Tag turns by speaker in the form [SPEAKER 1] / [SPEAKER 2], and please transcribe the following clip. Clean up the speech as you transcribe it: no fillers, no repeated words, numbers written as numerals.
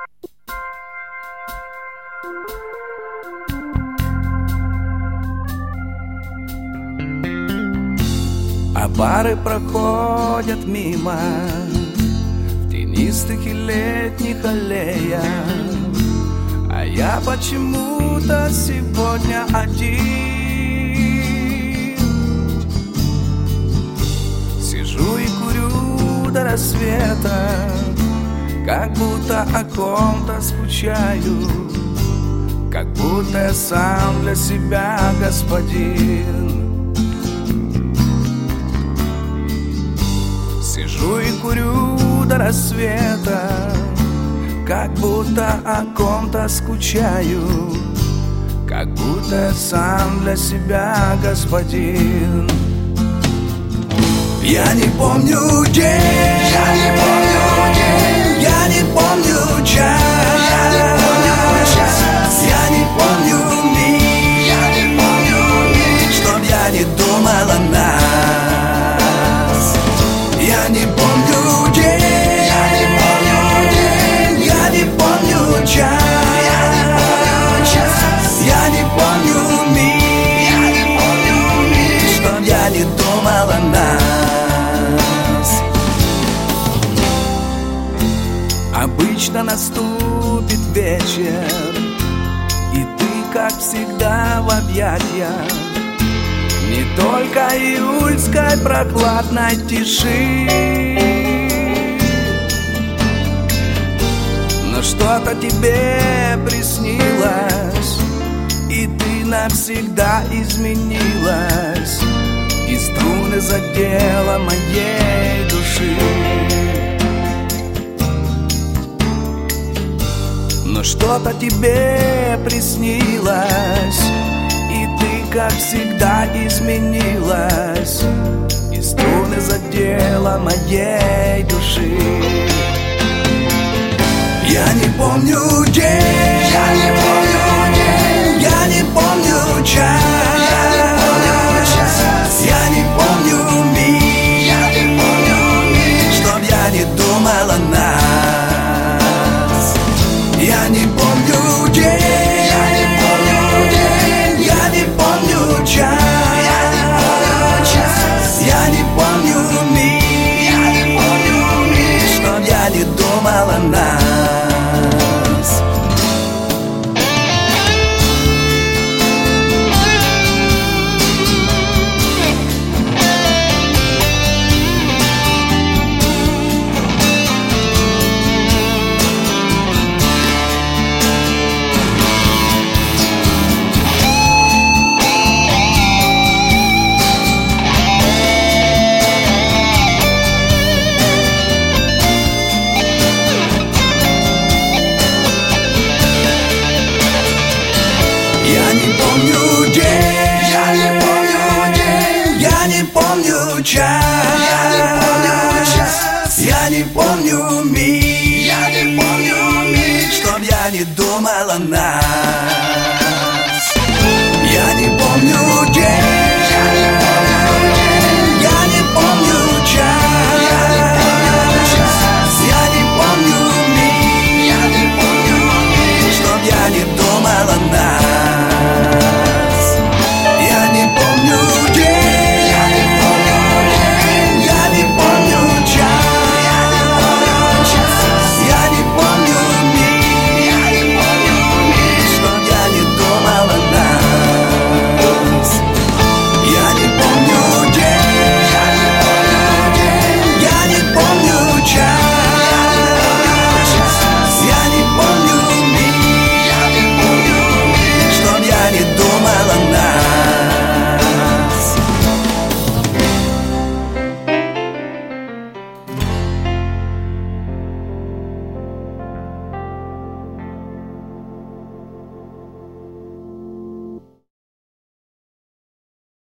[SPEAKER 1] А пары проходят мимо в тенистых и летних аллеях, а я почему-то сегодня один. Сижу и курю до рассвета, как будто о ком-то скучаю, как будто я сам для себя господин. Сижу и курю до рассвета, как будто о ком-то скучаю, как будто я сам для себя господин. Я не помню день, я не помню день, я не помню час, я не помню час, я не помню миг, я не помню миг, чтоб я не думал о нас. Я не помню день, я не помню день, я не помню час, я не помню час, я не помню миг, я не помню миг, чтоб я не думал о нас. Обычно наступит вечер, и ты, как всегда, в объятиях не только июльской прохладной тиши, но что-то тебе приснилось, и ты навсегда изменилась, и струны задела моей души. Но что-то тебе приснилось, и ты, как всегда, изменилась, и струны задела моей души. Я не помню день, я не помню день, я не помню час, я не помню час, я не помню миг, я не помню миг, чтоб я не думал о нас. Я не помню день, я не помню день, я не помню час, я не помню час, я не помню миг, я не помню миг, чтоб я не думал о нас. Я не помню день, я не помню день, я не помню час, я не помню час, я не помню миг, я не помню миг, чтоб я не думал о нас. Я не помню день.